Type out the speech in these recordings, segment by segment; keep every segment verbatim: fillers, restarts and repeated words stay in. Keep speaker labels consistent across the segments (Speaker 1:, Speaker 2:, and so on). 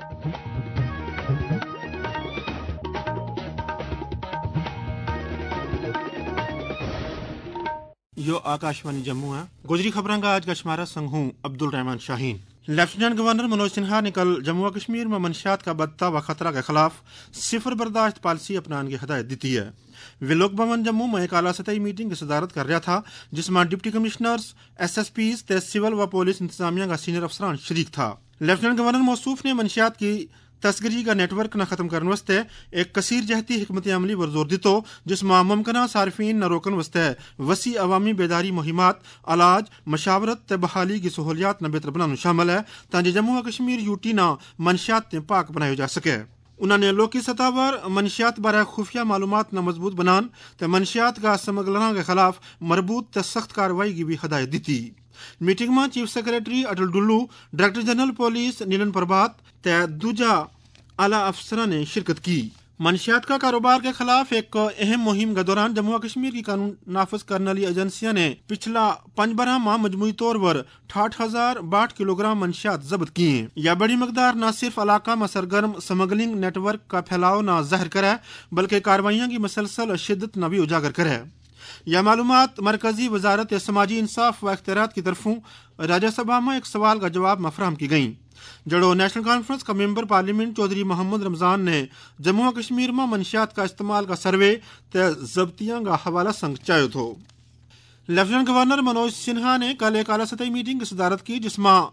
Speaker 1: यो आकाशवाणी जम्मू है। गुजरी खबरों का आज का शुमारा संग हूँ अब्दुल रहमान शाहीन। लेफ्टिनेंट गवर्नर मनोज सिन्हा ने कल जम्मू कश्मीर में मनशियात का बढ़ता व खतरा के खिलाफ सिफर बर्दाश्त पॉलिसी अपनाने की हिदायत दी है। वे लोक भवन जम्मू में एक आला सतही मीटिंग की सदारत कर रहा था, जिसमें deputy commissioners, S S Ps, civil व पुलिस इंतजामिया का सीनियर अफसरान शरीक था। लेफ्टिनेंट गवर्नर मौसूफ ने मनशियात की तस्करी का नेटवर्क न खत्म करने वास्ते एक कसीर जहती हिकमत अमली पर जोर दितो, जिसमें मुमकिन सार्फिन न रोकन वास्ते वसी अवामी बेदारी मुहिमात, इलाज, मशावरत ते बहाली की सहूलियात न बेहतर बनाना शामिल है, ताकि जम्मू कश्मीर यूटी न मनशियात पाक बनाए जा सके। उन्होंने लोकी सतह पर मनशियात बारे खुफिया मालूमात न मजबूत बनान ते मनशियात का स्मगलर के खिलाफ मरबूत ते सख्त कार्रवाई की भी हिदायत दी थी। मीटिंग में chief secretary Atal Dulloo, director general police Nalin Prabhat ते दूजा आला अफसर ने शिरकत की। मनशियात का कारोबार के खिलाफ एक अहम मुहिम के दौरान जम्मू कश्मीर की कानून नाफज करने वाली एजेंसियां ने पिछला पांच बारह माह मजमूई तौर पर ठाठ हजार बाठ किलोग्राम मनशियात जब्त किए हैं। यह बड़ी मकदार न सिर्फ इलाका में सरगर्म स्मगलिंग नेटवर्क का फैलाव न जाहिर करे, बल्कि कार्रवाइयों की मसलसल शिद्दत न भी उजागर करे। यह मालूमात मरकजी वजारत समाजी इंसाफ व इख्तियारात की तरफों राज्यसभा में एक सवाल का जवाब में फराहम की गई, जड़ो नेशनल कॉन्फ्रेंस का मेंबर पार्लियामेंट चौधरी मोहम्मद रमजान ने जम्मू कश्मीर में मनशियात का इस्तेमाल का सर्वे ते जब्तियां का हवाला संग चायो थो। लेफ्टिनेंट गवर्नर मनोज सिन्हा ने कल एक आला सतही मीटिंग की सदारत की, जिसमें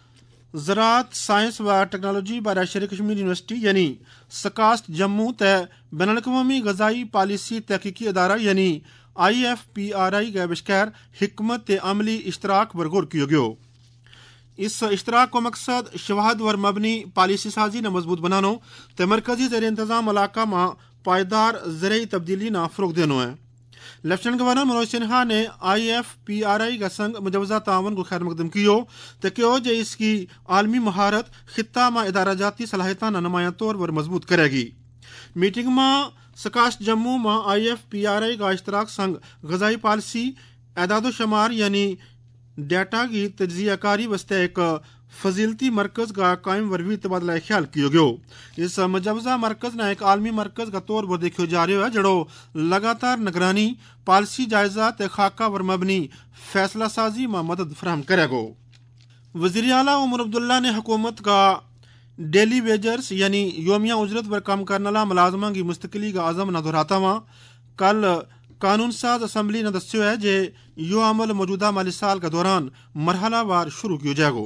Speaker 1: ज़राअत साइंस व टेक्नोलॉजी बारे शेर कश्मीर यूनिवर्सिटी यानी सकास्ट जम्मू ते बैनुल अक़वामी ग़ज़ाई पॉलिसी तहकीकी अदारा यानी I F P R I के बशकार हिकमत अमली इश्तराक पर गौर किया गया। इस इश्तराक का मकसद शवाहद वर मबनी पॉलिसी साजी न मजबूत बनानो ते मरकजी ज़ेर इंतजाम इलाका में पायदार ज़रई तब्दीली न फ़रोग देनो है। लेफ्टिनेंट गवर्नर मनोज सिन्हा ने I F P R I का संग मुजवजा तावन को खैर मकदम कियो तो क्यों जे इसकी आलमी महारत खित्ता में इदारा जाती सलाहियत न नुमाया तौर पर मजबूत करेगी। मीटिंग में सकास्ट जम्मू में I F P R I का इश्तराक संग ग़ज़ाई पॉलिसी एदादो शुमार यानी डाटा की तजिया कारी वास्ते एक फजीलती मरकज का कायम वरवी तबादला ख्याल किया गया। इस मुजवजा मरकज ने एक आलमी मरकज का तौर पर देखो जा रहा है, जड़ो लगातार निगरानी, पॉलिसी जायजा ते खाका वर मबनी फैसला साजी में मदद फराहम करेगा। वज़ीर आला उमर अब्दुल्ला ने हुकूमत का डेली वेजर्स यानी योमिया उजरत पर कम करने वाला मुलाजमा की मुस्तकिली का आज़म न दोहराता हुआ कल कानून साज असम्बली ने दस्यो है जे यो अमल मौजूदा माली साल के दौरान मरहला वार शुरू किया जाएगा।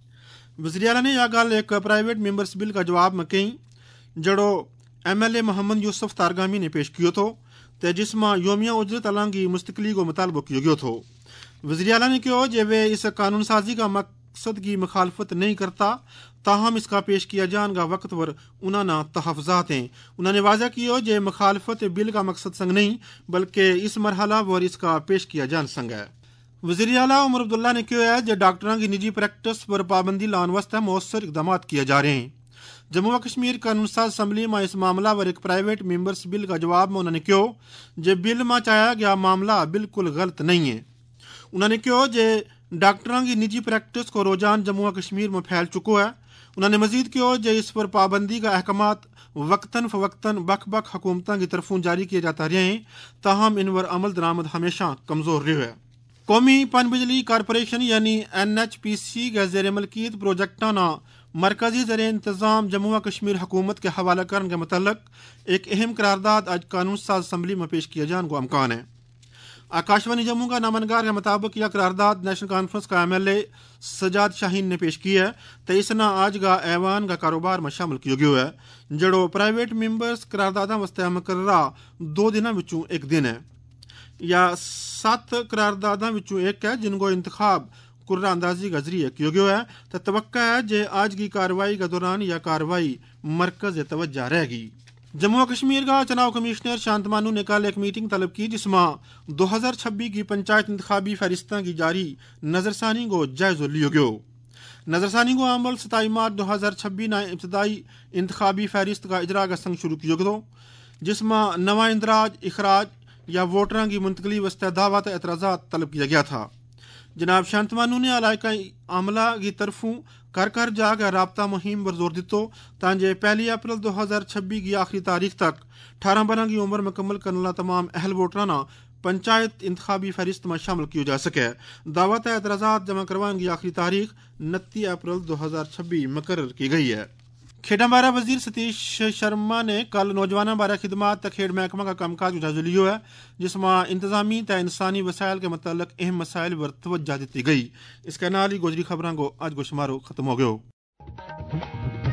Speaker 1: वज़ीर आला ने यह गल एक प्राइवेट मेंबर्स बिल का जवाब में कही, जड़ो M L A Mohammad Yousuf Tarigami ने पेश किया तो ते जिसमें योमिया उजरत अलांग की मुस्तकिली को मुतालबा किया गया था। वज़ीर आला ने कहा जे वे इस कानून साजी का मकसद की मुखालफत नहीं करता, ताहम इसका पेश किया जान का वक्त पर उन्होंने तहफ़्ज़ात हैं। उन्होंने वाज़ा किया जे मुखालफत बिल का मकसद संग नहीं, बल्कि इस मरहला पर इसका पेश किया जान संग है। वज़ीर आला उमर अब्दुल्ला ने कहा है जे डॉक्टरों की निजी प्रैक्टिस पर पाबंदी लाने वास्ते मौसर इकदाम किए जा रहे हैं। जम्मू कश्मीर कानून साज असम्बली में इस मामला पर एक प्राइवेट मेंबर्स बिल का जवाब में उन्होंने कहा जे बिल में चाया गया मामला बिल्कुल गलत नहीं है। उन्होंने कहा जे डॉक्टरों की निजी प्रैक्टिस को रुझान जम्मू कश्मीर में फैल चुका है। उन्होंने मजीद कहा जे इस पर पाबंदी का अहकामात वक्तन फवक्तन बख बख हुकूमतों की तरफों जारी किए जाता रहे हैं, ताहम इन पर अमल दरामद हमेशा कमजोर रहे है। कौमी पन बिजली कारपोरेशन यानी एन एच पी सी के ज़ेर मलकियत प्रोजेक्टा ना मरकजी ज़र इंतजाम जम्मू कश्मीर हुकूमत के हवाला करने के मतलब एक अहम करारदाद आज कानून साज असम्बली में पेश किया जाने को अमकान है। आकाशवाणी जम्मू का नामनगार के मुताबिक यह करारदाद नेशनल कॉन्फ्रेंस का M L A Sajad Shaheen ने पेश की है, तो इसना आज का ऐवान का कारोबार में शामिल किया गया है, जड़ो प्राइवेट मेंबर्स करारदादा वास्ते मुकर्ररा दो दिनों विचों एक दिन है या सात करारदादा विचों एक है, जिनको इंतखाब कुर्रा अंदाजी का जरिए किया गया है। तो तवक्का है जे आज की कार्रवाई के दौरान यह कार्रवाई मरकज तवज्जो रहेगी। जम्मू कश्मीर का चुनाव कमिश्नर शांतमानू ने कल एक मीटिंग तलब की, जिसमें दो हजार छब्बीस की पंचायत इंतखाबी फहरिस्तां की जारी नजरसानी को जायजा लिया गया। नजरसानी को अमल सताई मार्च दो हजार छब्बीस न इब्तदाई इंतखाबी फहरिस्त का इजरा का संग शुरू किया गया, जिसमें नवा इंदराज इखराज या वोटरों की मुंतकली वस्ते दावत एतराज़ात तलब किया गया था। जनाब शांतमानू ने अलाइका आमला की तरफों کر کر جاگ رابطہ مہم پر زور دیتو تانجے پہلی اپریل دو ہزار چھبی کی آخری تاریخ تک اٹھارہ برہ کی عمر مکمل کرنے والا تمام اہل ووٹرانا پنچایت انتخابی فہرست میں شامل کیا جا سکے. دعوت اعتراضات جمع کروان کی آخری تاریخ انتیس اپریل دو ہزار چھبی مقرر کی گئی ہے. کھیڈاں بارہ وزیر ستیش شرما نے کل نوجوانوں بارہ خدمات تا کھیڈ محکمہ کا کام کاج جائزہ لیا ہے جس میں انتظامی تا انسانی وسائل کے متعلق اہم مسائل پر توجہ دیتی گئی. اس کے نال ہی گوجری خبراں کو آج گو شمارو ختم ہو گئے.